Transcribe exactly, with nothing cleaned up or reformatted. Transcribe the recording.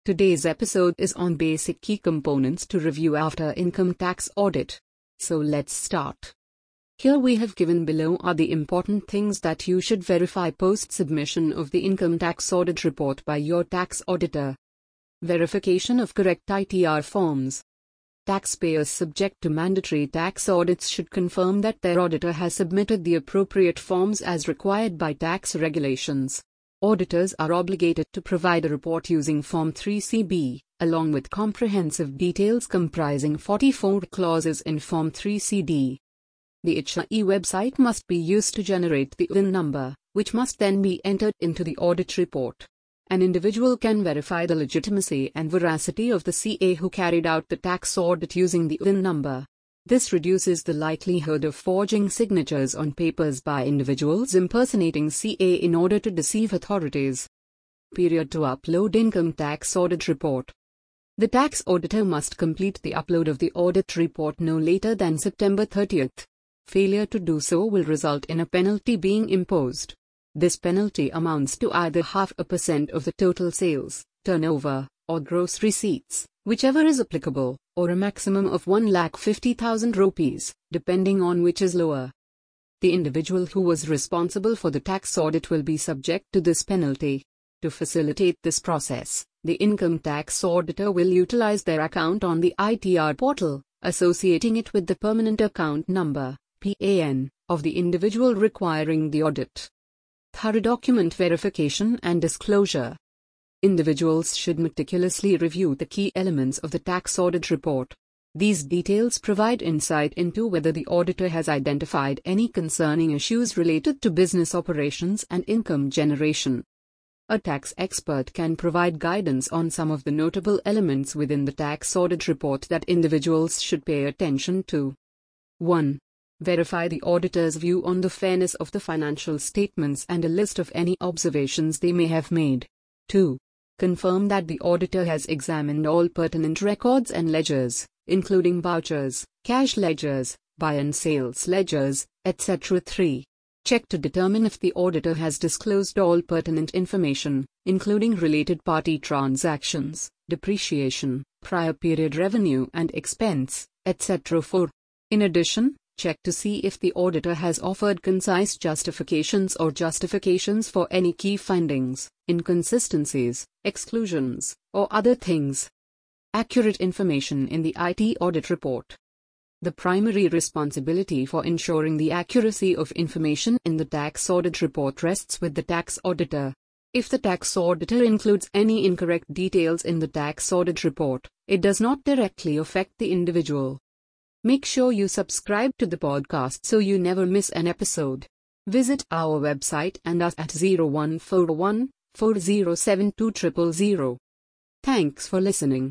Today's episode is on basic key components to review after income tax audit. So let's start. Here we have given below are the important things that you should verify post-submission of the income tax audit report by your tax auditor. Verification of correct I T R forms. Taxpayers subject to mandatory tax audits should confirm that their auditor has submitted the appropriate forms as required by tax regulations. Auditors are obligated to provide a report using Form three C B, along with comprehensive details comprising forty-four clauses in Form three C D. The H R E website must be used to generate the U I N number, which must then be entered into the audit report. An individual can verify the legitimacy and veracity of the C A who carried out the tax audit using the U I N number. This reduces the likelihood of forging signatures on papers by individuals impersonating C A in order to deceive authorities. Period to upload income tax audit report. The tax auditor must complete the upload of the audit report no later than September thirtieth. Failure to do so will result in a penalty being imposed. This penalty amounts to either half a percent of the total sales, turnover, or gross receipts, whichever is applicable, or a maximum of one lakh fifty thousand rupees, depending on which is lower. The individual who was responsible for the tax audit will be subject to this penalty. To facilitate this process, the income tax auditor will utilize their account on the I T R portal, associating it with the permanent account number, P A N, of the individual requiring the audit. Thorough document verification and disclosure. Individuals should meticulously review the key elements of the tax audit report. These details provide insight into whether the auditor has identified any concerning issues related to business operations and income generation. A tax expert can provide guidance on some of the notable elements within the tax audit report that individuals should pay attention to. one. Verify the auditor's view on the fairness of the financial statements and a list of any observations they may have made. two. Confirm that the auditor has examined all pertinent records and ledgers, including vouchers, cash ledgers, buy and sales ledgers, et cetera. three. Check to determine if the auditor has disclosed all pertinent information, including related party transactions, depreciation, prior period revenue and expense, et cetera. four. In addition, check to see if the auditor has offered concise justifications or justifications for any key findings, inconsistencies, exclusions, or other things. Accurate information in the I T audit report. The primary responsibility for ensuring the accuracy of information in the tax audit report rests with the tax auditor. If the tax auditor includes any incorrect details in the tax audit report, it does not directly affect the individual. Make sure you subscribe to the podcast so you never miss an episode. Visit our website and us at zero one four one, four zero seven two zero zero zero. Thanks for listening.